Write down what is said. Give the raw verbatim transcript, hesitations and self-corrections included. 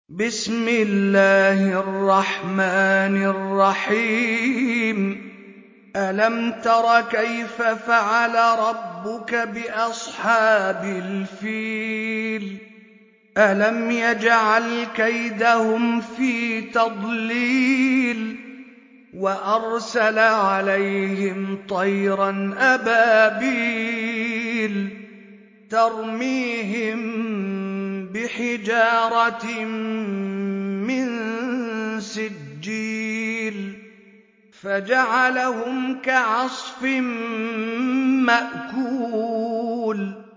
بسم الله الرحمن الرحيم ألم تر كيف فعل ربك بأصحاب الفيل ألم يجعل كيدهم في تضليل وأرسل عليهم طيرا أبابيل ترميهم بحجارة من سجيل فجعلهم كعصف مأكول